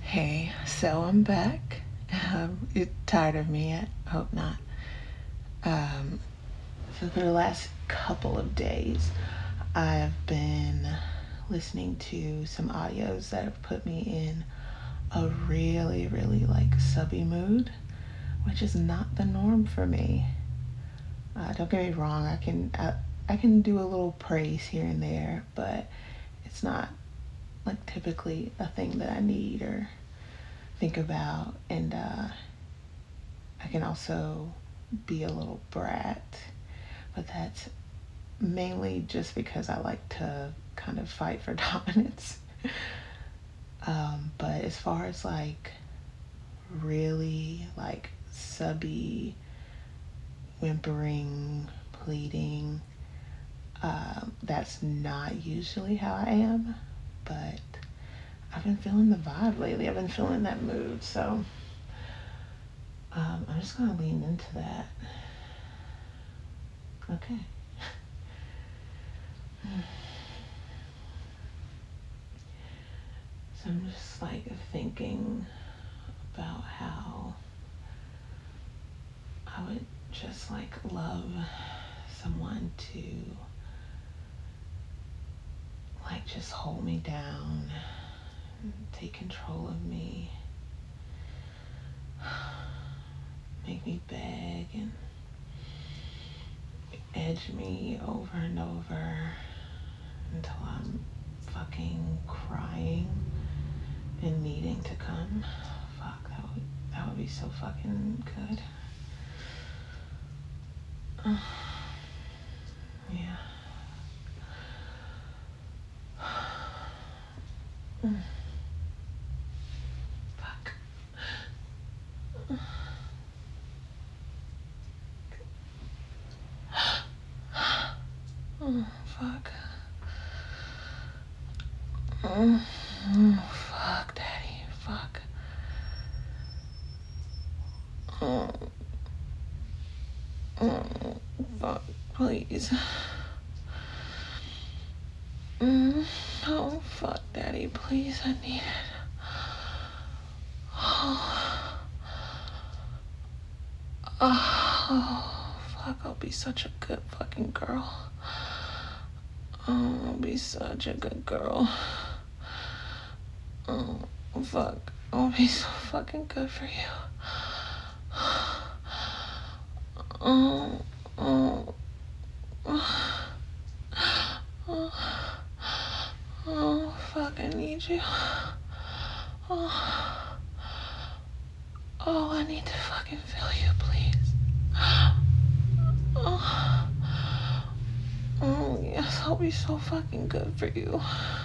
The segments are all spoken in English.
Hey, so I'm back. You tired of me yet? Hope not. Um, so for the last couple of days, I've been listening to some audios that have put me in a really like subby mood, which is not the norm for me. Don't get me wrong, I can do a little praise here and there, but it's not like typically a thing that I need or think about. And I can also be a little brat, but that's mainly just because I like to kind of fight for dominance. But as far as like really like subby, whimpering, pleading, that's not usually how I am. But I've been feeling the vibe lately. I've been feeling that mood, so I'm just gonna lean into that. Okay. So I'm just like thinking about how I would just like love someone to like just hold me down, take control of me, make me beg and edge me over and over until I'm fucking crying and needing to come. Fuck, that would be so fucking good. Yeah. Fuck. Oh, fuck. Oh, fuck, Daddy. Fuck. Oh, fuck. Please. Oh, fuck, Daddy. Please, I need it. Oh, fuck. I'll be such a good fucking girl. Oh, I'll be such a good girl. Oh, fuck. I'll be so fucking good for you. Oh, oh, oh, fuck, I need you. Oh, I need to fucking feel you, please. Oh, yes, I'll be so fucking good for you.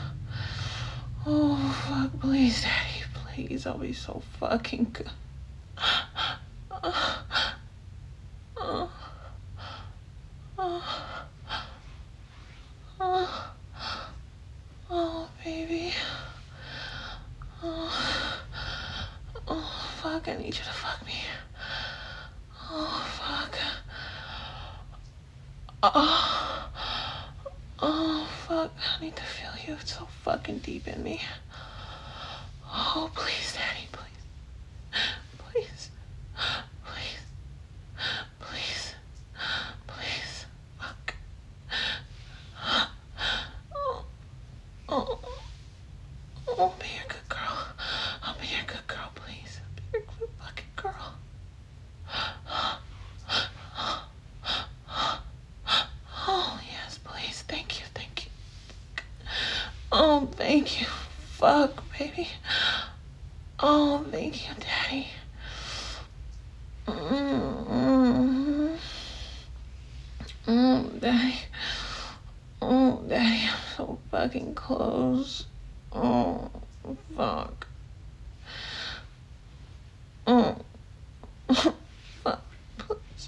Oh, fuck, please, Daddy, please, I'll be so fucking good. Oh, baby. Oh, fuck, I need you to fuck me. Oh, fuck. Oh, fuck, I need to feel you. It's so fucking deep in me. Oh, please, Daddy, please. Please. Please. Please. Please. Fuck. Oh. I'll be your good girl. I'll be your good girl, please. I'll be your good fucking girl. Oh, yes, please. Thank you. Oh, thank you. Fuck, baby. Oh, thank you, Daddy. Daddy. Oh, Daddy, I'm so fucking close. Oh, fuck. Oh, fuck, please.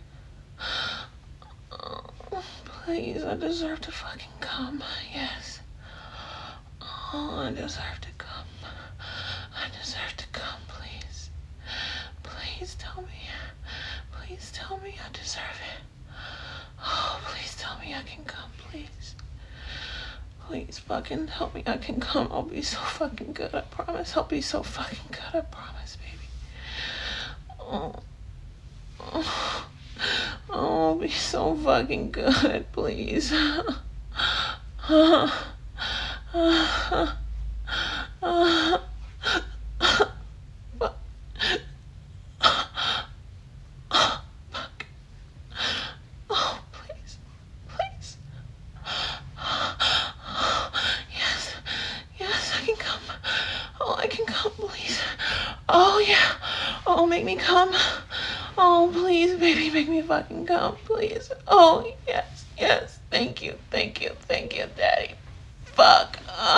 Oh, please, I deserve to fucking come. Yes. Oh, I deserve to come. I deserve to come, please. Please tell me. Please tell me I deserve it. Oh, please tell me I can come, please. Please, fucking help me. I can come. I'll be so fucking good. I promise. I'll be so fucking good. I promise, baby. Oh. Oh. I'll be so fucking good, please. Fuck. Oh, please. Please. Yes. Yes, I can come. Oh, I can come, please. Oh, yeah. Oh, make me come. Oh, please, baby, make me fucking come, please. Oh, yes, yes. Thank you, thank you, thank you, Daddy. Fuck.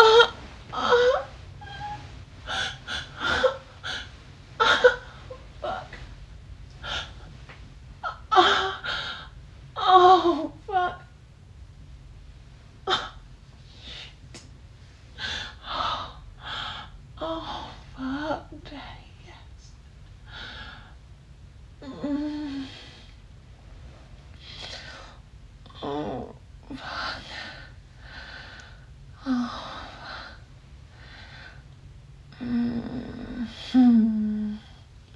Fuck. Oh, fuck. Oh, fuck, Daddy, yes. Mm. Oh, fuck. Oh, fuck. Mm.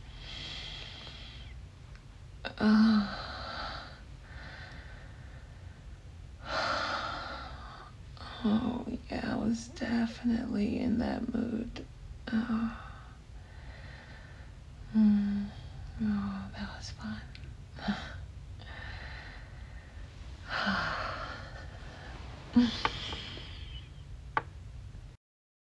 Oh, yeah, I was definitely in that mood. Oh, oh, that was fun.